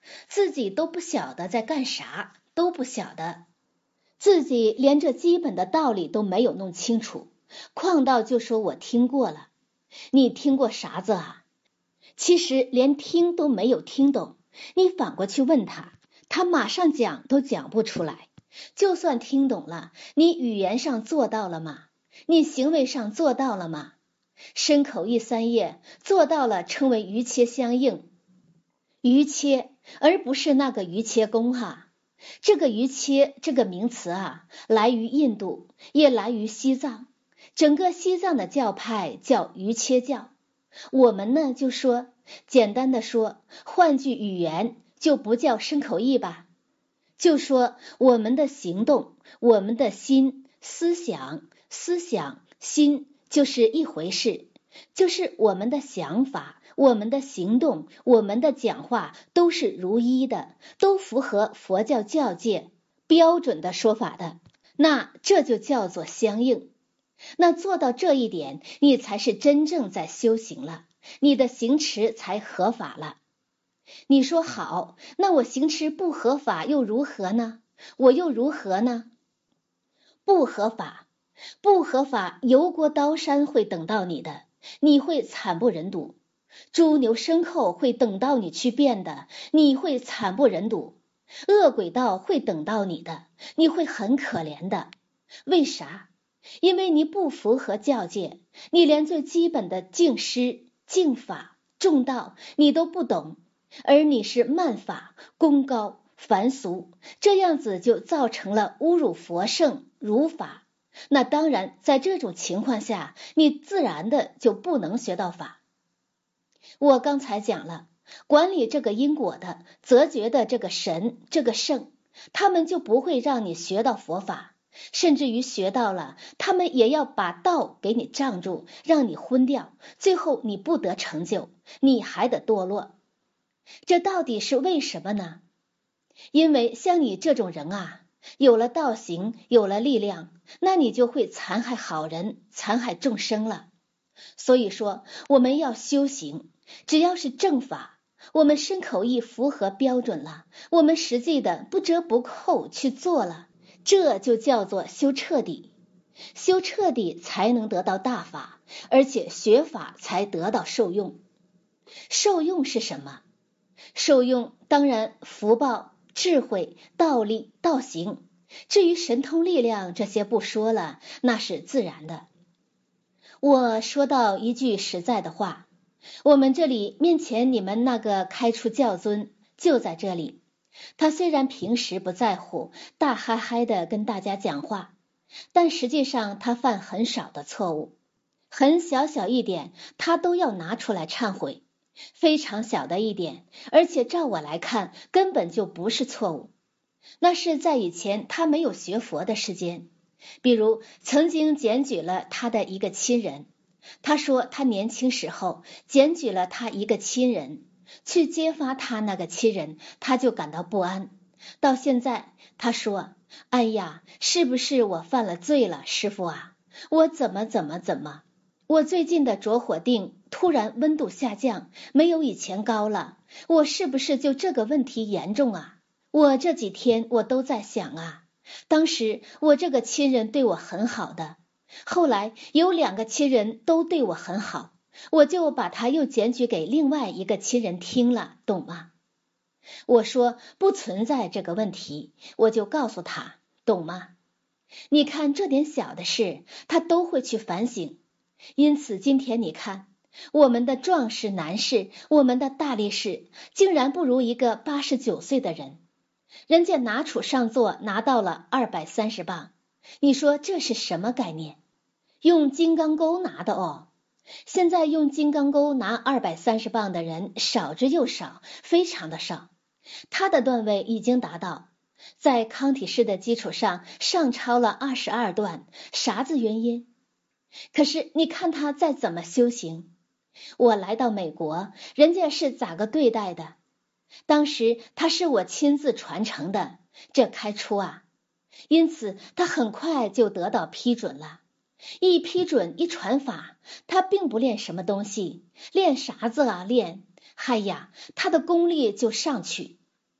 自己都不晓得在干啥，都不晓得，自己连这基本的道理都没有弄清楚，况到就说我听过了。你听过啥子啊？其实连听都没有听懂，你反过去问他，他马上讲都讲不出来。就算听懂了，你语言上做到了吗？你行为上做到了吗？身口意三业做到了，称为瑜切相应。瑜切，而不是那个瑜切功哈。这个瑜切这个名词啊，来于印度，也来于西藏。整个西藏的教派叫瑜切教。我们呢就说，简单的说，换句语言，就不叫身口意吧，就说我们的行动，我们的心思想，思想心就是一回事，就是我们的想法，我们的行动，我们的讲话都是如一的，都符合佛教教戒标准的说法的，那这就叫做相应。那做到这一点，你才是真正在修行了，你的行持才合法了。你说好，那我行持不合法又如何呢？我又如何呢？不合法，不合法，油锅刀山会等到你的，你会惨不忍睹；猪牛牲口会等到你去变的，你会惨不忍睹；恶鬼道会等到你的，你会很可怜的。为啥？因为你不符合教戒，你连最基本的敬师、敬法、重道你都不懂，而你是慢法、功高、凡俗，这样子就造成了侮辱佛圣、儒法。那当然，在这种情况下，你自然的就不能学到法。我刚才讲了，管理这个因果的、择觉的这个神、这个圣，他们就不会让你学到佛法。甚至于学到了，他们也要把道给你障住，让你昏掉，最后你不得成就，你还得堕落。这到底是为什么呢？因为像你这种人啊，有了道行，有了力量，那你就会残害好人，残害众生了。所以说，我们要修行，只要是正法，我们身口意符合标准了，我们实际的不折不扣去做了，这就叫做修彻底。修彻底才能得到大法，而且学法才得到受用。受用是什么？受用当然福报、智慧、道力、道行，至于神通力量这些不说了，那是自然的。我说到一句实在的话，我们这里面前你们那个开出教尊就在这里，他虽然平时不在乎，大嗨嗨的跟大家讲话，但实际上他犯很少的错误，很小小一点他都要拿出来忏悔，非常小的一点，而且照我来看根本就不是错误。那是在以前他没有学佛的时间，比如曾经检举了他的一个亲人，他说他年轻时候检举了他一个亲人，去揭发他那个亲人，他就感到不安。到现在他说，哎呀，是不是我犯了罪了，师父啊，我怎么怎么怎么，我最近的着火定突然温度下降，没有以前高了，我是不是就这个问题严重啊？我这几天我都在想啊，当时我这个亲人对我很好的，后来有两个亲人都对我很好，我就把他又检举给另外一个亲人听了，懂吗？我说不存在这个问题，我就告诉他，懂吗？你看这点小的事他都会去反省，因此今天你看我们的壮士男士，我们的大力士竟然不如一个八十九岁的人，人家拿杵上座拿到了二百三十磅，你说这是什么概念？用金刚钩拿的哦，现在用金刚钩拿二百三十磅的人少之又少，非常的少。他的段位已经达到，在康体式的基础上上超了二十二段，啥子原因？可是你看他再怎么修行，我来到美国，人家是咋个对待的？当时他是我亲自传承的，这开出啊，因此他很快就得到批准了。一批准一传法，他并不练什么东西，练啥子啊练？嗨呀，他的功力就上去。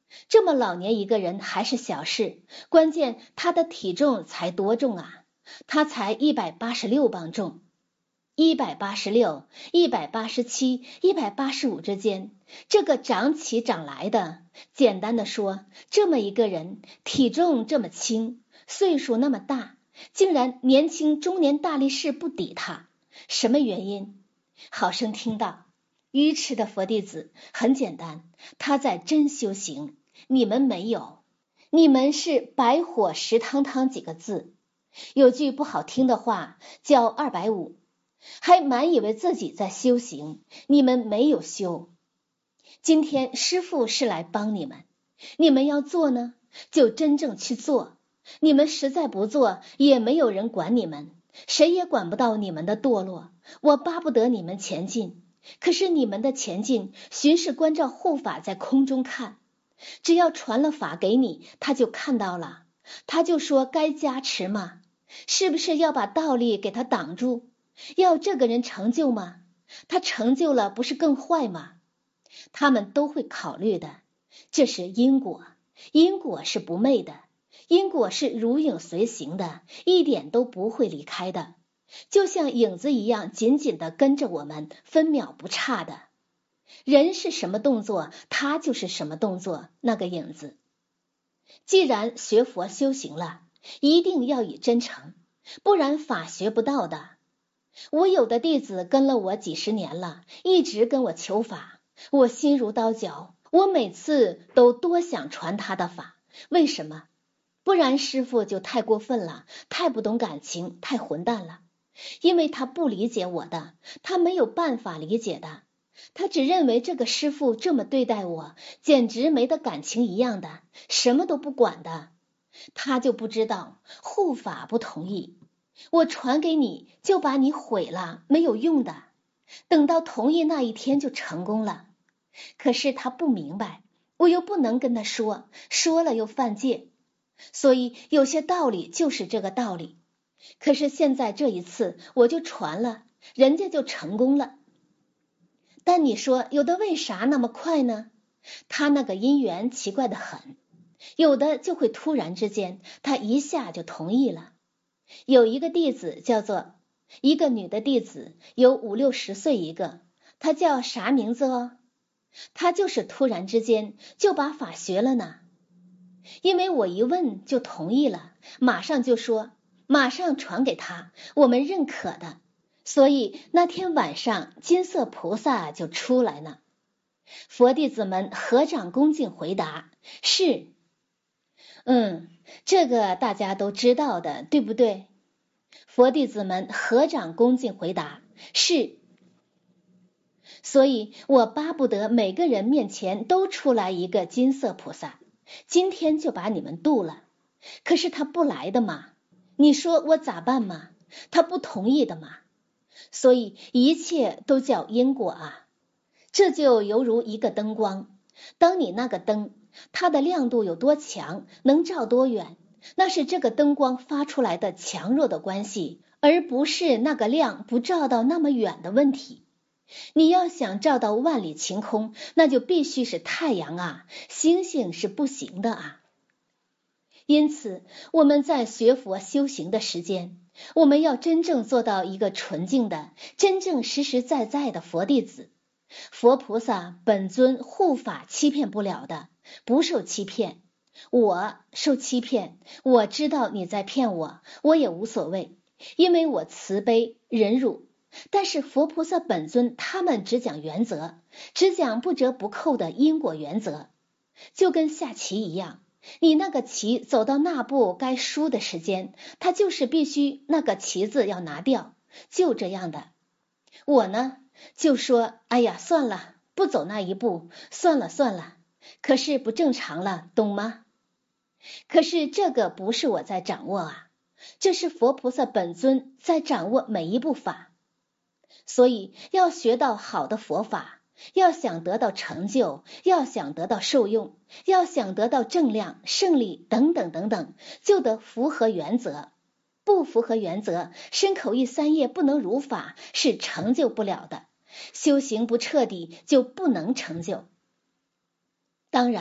这么老年一个人还是小事，关键他的体重才多重啊？他才一百八十六磅重。一百八十六、一百八十七、一百八十五之间，这个长起长来的，简单的说，这么一个人，体重这么轻，岁数那么大，竟然年轻中年大力士不抵他，什么原因？好生听到，愚痴的佛弟子，很简单，他在真修行，你们没有，你们是白火石汤汤几个字，有句不好听的话叫二百五。还满以为自己在修行，你们没有修。今天师父是来帮你们，你们要做呢，就真正去做。你们实在不做，也没有人管你们，谁也管不到你们的堕落。我巴不得你们前进，可是你们的前进，巡视关照护法在空中看，只要传了法给你，他就看到了，他就说该加持嘛，是不是要把道理给他挡住？要这个人成就吗？他成就了不是更坏吗？他们都会考虑的，这是因果，因果是不昧的，因果是如影随形的，一点都不会离开的，就像影子一样紧紧地跟着我们，分秒不差的。人是什么动作，他就是什么动作，那个影子。既然学佛修行了，一定要以真诚，不然法学不到的。我有的弟子跟了我几十年了，一直跟我求法，我心如刀绞，我每次都多想传他的法。为什么？不然师父就太过分了，太不懂感情，太混蛋了。因为他不理解我的，他没有办法理解的，他只认为这个师父这么对待我，简直没得感情一样的，什么都不管的。他就不知道护法不同意，我传给你就把你毁了，没有用的，等到同意那一天就成功了。可是他不明白，我又不能跟他说，说了又犯戒，所以有些道理就是这个道理。可是现在这一次我就传了，人家就成功了。但你说有的为啥那么快呢？他那个因缘奇怪得很，有的就会突然之间他一下就同意了。有一个弟子叫做一个女的弟子，有五六十岁一个，她叫啥名字哦？她就是突然之间就把法学了呢，因为我一问就同意了，马上就说马上传给她，我们认可的。所以那天晚上金色菩萨就出来了。佛弟子们合掌恭敬回答是。嗯，这个大家都知道的，对不对？佛弟子们合掌恭敬回答是。所以我巴不得每个人面前都出来一个金色菩萨，今天就把你们度了。可是他不来的嘛，你说我咋办嘛？他不同意的嘛。所以一切都叫因果啊。这就犹如一个灯光，当你那个灯它的亮度有多强，能照多远，那是这个灯光发出来的强弱的关系，而不是那个亮不照到那么远的问题。你要想照到万里晴空，那就必须是太阳啊，星星是不行的啊。因此我们在学佛修行的时间，我们要真正做到一个纯净的真正实实在在的佛弟子。佛菩萨本尊护法欺骗不了的，不受欺骗。我受欺骗，我知道你在骗我，我也无所谓，因为我慈悲忍辱。但是佛菩萨本尊他们只讲原则，只讲不折不扣的因果原则，就跟下棋一样，你那个棋走到那步该输的时间，它就是必须那个棋子要拿掉，就这样的。我呢就说哎呀算了，不走那一步，算了算了，可是不正常了，懂吗？可是这个不是我在掌握啊，这是佛菩萨本尊在掌握每一步法。所以要学到好的佛法，要想得到成就，要想得到受用，要想得到正量胜利等等等等，就得符合原则。不符合原则，身口意三业不能如法，是成就不了的。修行不彻底，就不能成就。当然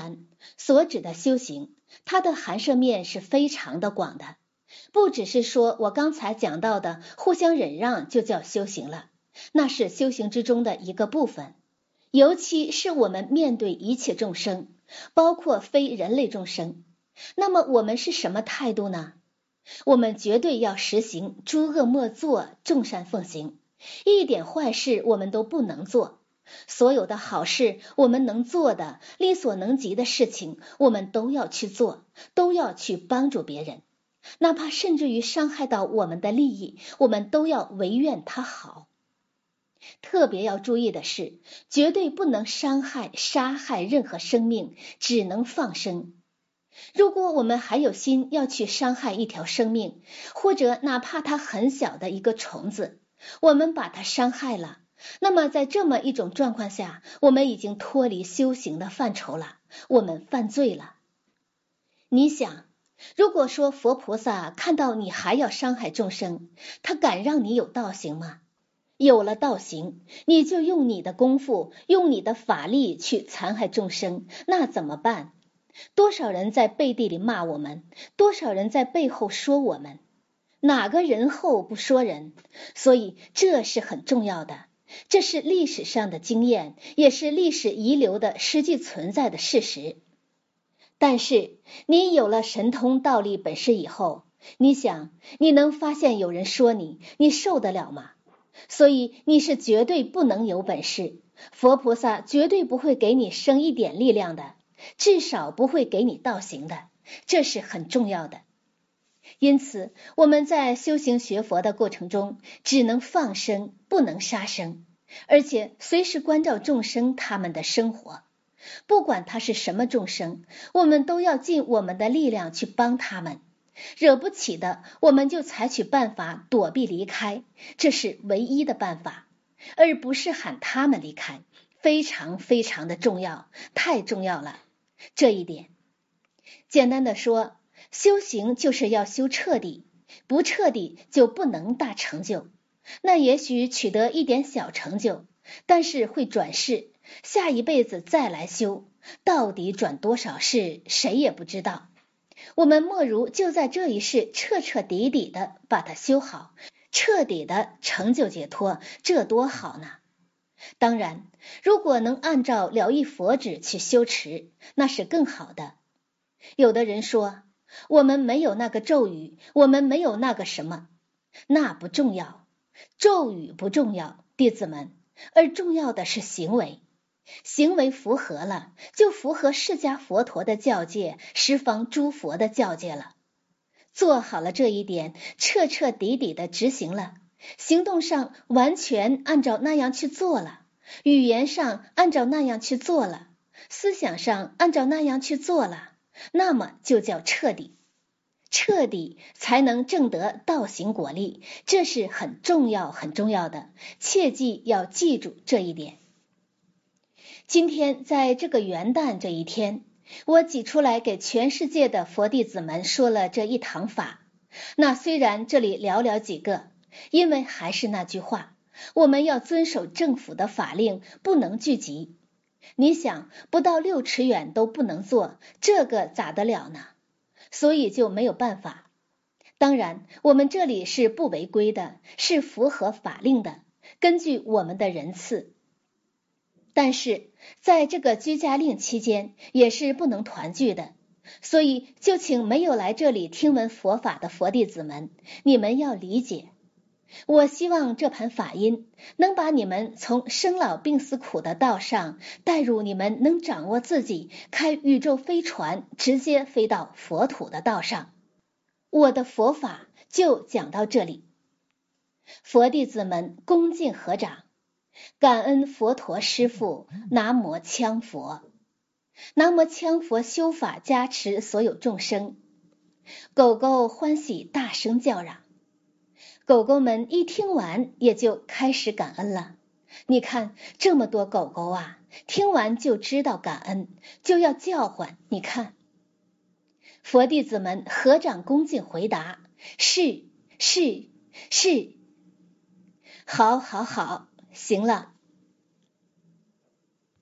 所指的修行，它的含摄面是非常的广的，不只是说我刚才讲到的互相忍让就叫修行了，那是修行之中的一个部分。尤其是我们面对一切众生，包括非人类众生，那么我们是什么态度呢？我们绝对要实行诸恶莫作，众善奉行，一点坏事我们都不能做，所有的好事我们能做的力所能及的事情我们都要去做，都要去帮助别人，哪怕甚至于伤害到我们的利益，我们都要唯愿他好。特别要注意的是，绝对不能伤害杀害任何生命，只能放生。如果我们还有心要去伤害一条生命，或者哪怕它很小的一个虫子，我们把它伤害了，那么在这么一种状况下，我们已经脱离修行的范畴了，我们犯罪了。你想，如果说佛菩萨看到你还要伤害众生，他敢让你有道行吗？有了道行，你就用你的功夫，用你的法力去残害众生，那怎么办？多少人在背地里骂我们，多少人在背后说我们，哪个人后不说人？所以这是很重要的，这是历史上的经验，也是历史遗留的实际存在的事实。但是你有了神通道力本事以后，你想，你能发现有人说你，你受得了吗？所以你是绝对不能有本事，佛菩萨绝对不会给你生一点力量的，至少不会给你道行的，这是很重要的。因此我们在修行学佛的过程中，只能放生，不能杀生，而且随时关照众生他们的生活，不管他是什么众生，我们都要尽我们的力量去帮他们，惹不起的我们就采取办法躲避离开，这是唯一的办法，而不是喊他们离开，非常非常的重要，太重要了。这一点简单的说，修行就是要修彻底，不彻底就不能大成就。那也许取得一点小成就，但是会转世，下一辈子再来修，到底转多少世谁也不知道。我们莫如就在这一世彻彻底底的把它修好，彻底的成就解脱，这多好呢。当然，如果能按照了义佛旨去修持，那是更好的。有的人说，我们没有那个咒语，我们没有那个什么，那不重要，咒语不重要，弟子们，而重要的是行为。行为符合了，就符合释迦佛陀的教戒，十方诸佛的教戒了。做好了这一点，彻彻底底的执行了，行动上完全按照那样去做了，语言上按照那样去做了，思想上按照那样去做了，那么就叫彻底。彻底才能证得道行果力，这是很重要很重要的，切记要记住这一点。今天在这个元旦这一天，我挤出来给全世界的佛弟子们说了这一堂法。那虽然这里寥寥几个，因为还是那句话，我们要遵守政府的法令，不能聚集。你想，不到六尺远都不能做，这个咋得了呢？所以就没有办法。当然，我们这里是不违规的，是符合法令的，根据我们的人次。但是在这个居家令期间也是不能团聚的，所以就请没有来这里听闻佛法的佛弟子们，你们要理解。我希望这盘法音能把你们从生老病死苦的道上带入你们能掌握自己，开宇宙飞船直接飞到佛土的道上。我的佛法就讲到这里。佛弟子们恭敬合掌，感恩佛陀师父，南无羌佛。南无羌佛修法加持所有众生。狗狗欢喜大声叫嚷，狗狗们一听完也就开始感恩了。你看这么多狗狗啊，听完就知道感恩，就要叫唤。你看，佛弟子们合掌恭敬回答，是是是。好好好，行了，